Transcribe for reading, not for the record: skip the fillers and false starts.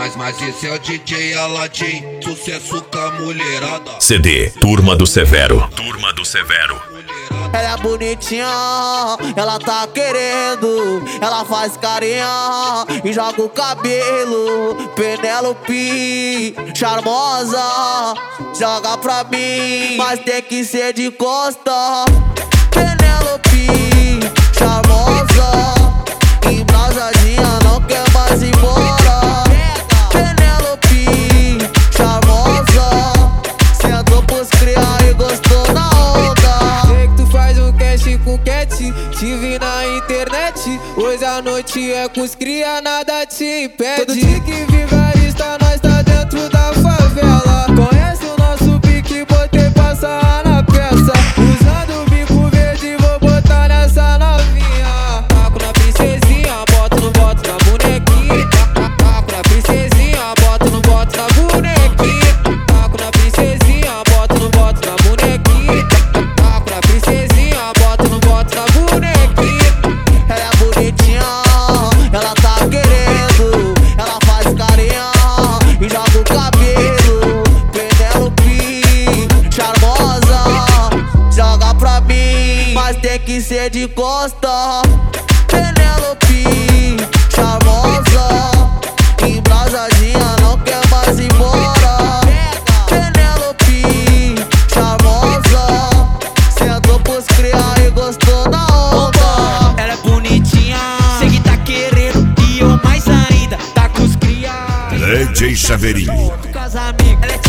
Mas esse é o DJ Aladim, sucesso com a mulherada. CD Turma do Severo. Turma do Severo. Ela é bonitinha, ela tá querendo. Ela faz carinha e joga o cabelo. Penélope, charmosa, joga pra mim, mas tem que ser de costa. Penélope, charmosa, embrasadinha, não quer mais ir embora. Penélope, charmosa, sentou pros criar e gostou na onda. Sei que tu faz um cast com cat, te vi na internet. Hoje a noite é com os cria, nada te impede. Todo dia que vigarista, nós tá dentro da favela. Conhece o nosso pique, botei pra sarrar na peça. Usando o bico verde, vou botar nessa novinha. Taco na princesinha, boto no boto na bonequinha. Taco na princesinha, boto no boto na bonequinha. Taco na princesinha, boto no boto na bonequinha. Taco na princesinha, boto no boto na bonequinha. Ela é bonitinha, ela tá querendo. Ela faz carinha e joga o cabelo. Penélope, charmosa, joga pra mim, mas tem que ser de costa. Penélope, charmosa, embrasadinha, não quer mais ir embora. Penélope, charmosa, sentou pros criar e gostou na onda. Ela é bonitinha, sei que tá querendo, e eu mais ainda, tá com os cria. DJ Severinho. Com as amigas, ela é